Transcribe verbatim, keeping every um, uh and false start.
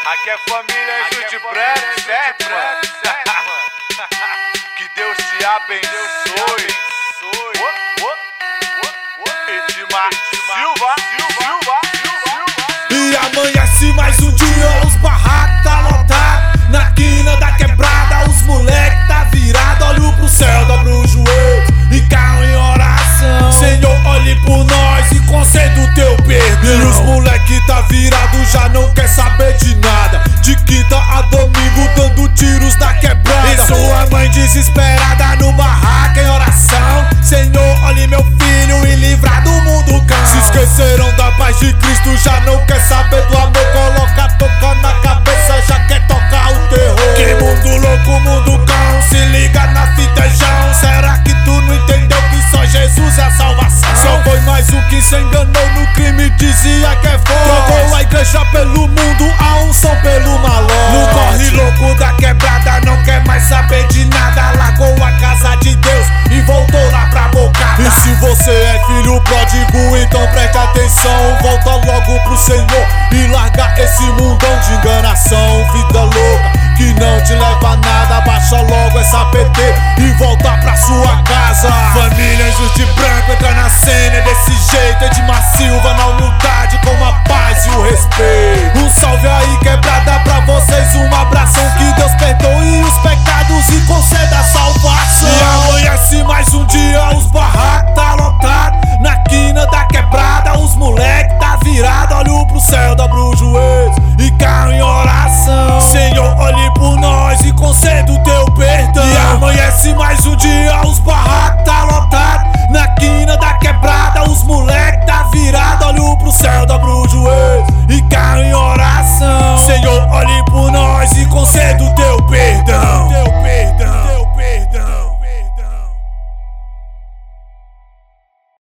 Aqui é família Anjo de Branco, certo, mano? Que Deus te abençoe. Edmar Silva, Silva, Silva. E amanhece mais um dia, os barracos tá lotado. Na quina da quebrada, os moleque tá virado. Olho pro céu, dobra o joelho e caio em oração. Senhor, olhe por nós e conceda o teu perdão. E os moleque tá virado, já não quer saber de nada. De quinta a domingo, dando tiros na quebrada. E sua mãe desesperada no barraco em oração. Senhor, olhe meu filho e livrar do mundo cão. Se esqueceram da paz de Cristo, já não quer saber do amor. Coloca a toca na cabeça, já quer tocar o terror. Que mundo louco, mundo cão, se liga na fitejão. Será que tu não entendeu que só Jesus é a salvação? Só foi mais um que se enganou no crime, dizia que é forte. Trocou a igreja pelo mundo, a unção pelo malote. No corre louco da quebrada, não quer mais saber de nada. Largou a casa de Deus e voltou lá pra bocada. E se você é filho pródigo, então preste atenção. Volta logo pro Senhor e